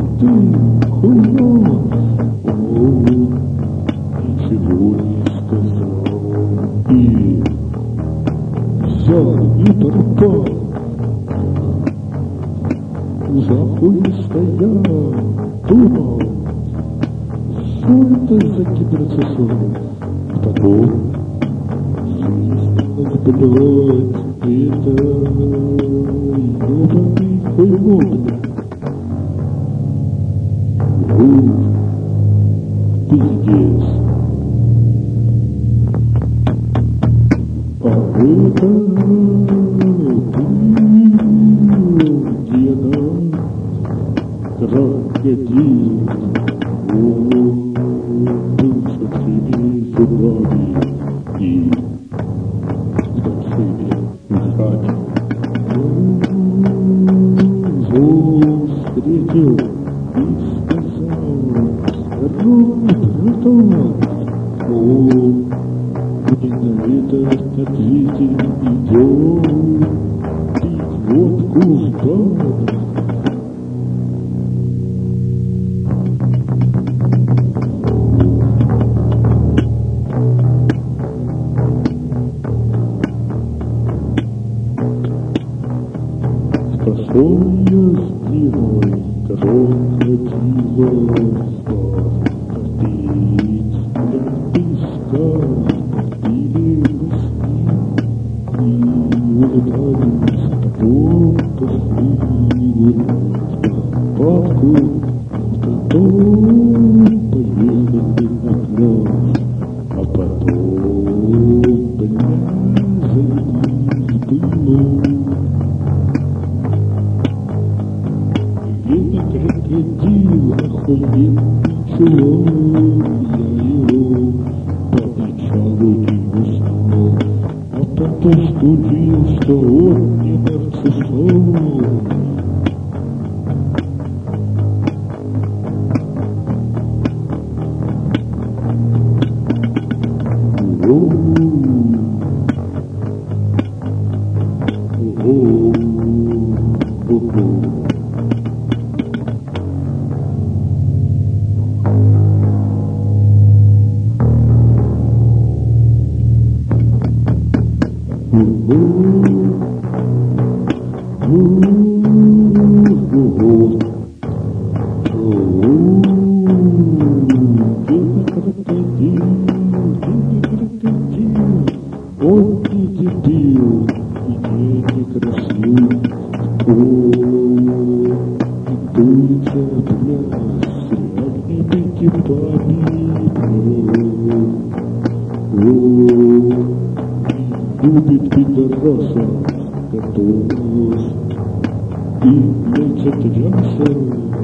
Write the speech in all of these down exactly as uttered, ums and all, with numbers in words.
ты, хуёв. О, ничего не сказал. И взял и пропал. За хуй стоял, думал, что это за киберцессор. А потом свистнул, блядь, это ёбаный хуйло, блядь. Вот пиздец. А это ты, деда, крокодил, он был со всеми зубами и большими ушами. Он встретил и сказал: здорово, братан. Он мне на это ответил: идем пить водку в бар. Пошел я с Димой, крокодила в бар, попить для песка, пили мы с ним и улыбались, потом пошли гулять по парку, потом поехали на пляж, а потом, бля, завелись было. Это крокодил охуенный чувак, я его поначалу не узнал, а потом судил, что он не нарциссол. Он не дебил, и не некрасив. О, и дуется пляс с реальными типами. О, и любит пидораса, готов и блядь отряса.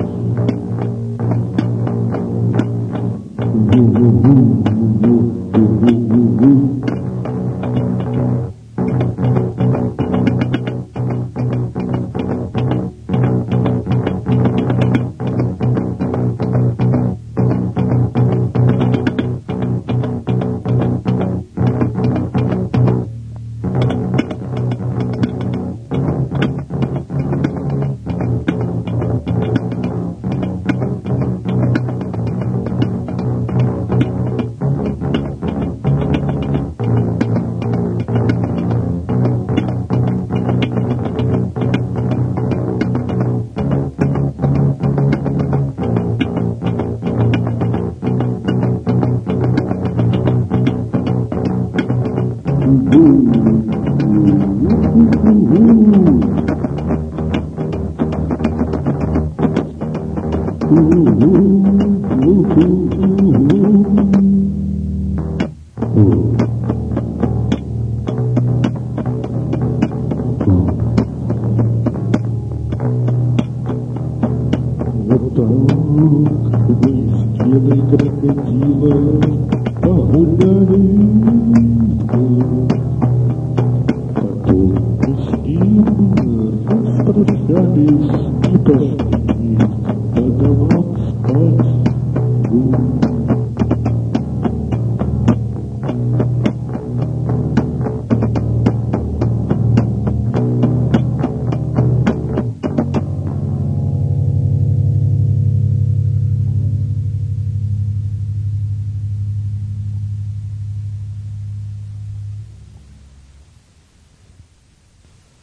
Вот так мы с Геной крокодила погуляли, потом мы с ним распрощались и пошли по домам спать.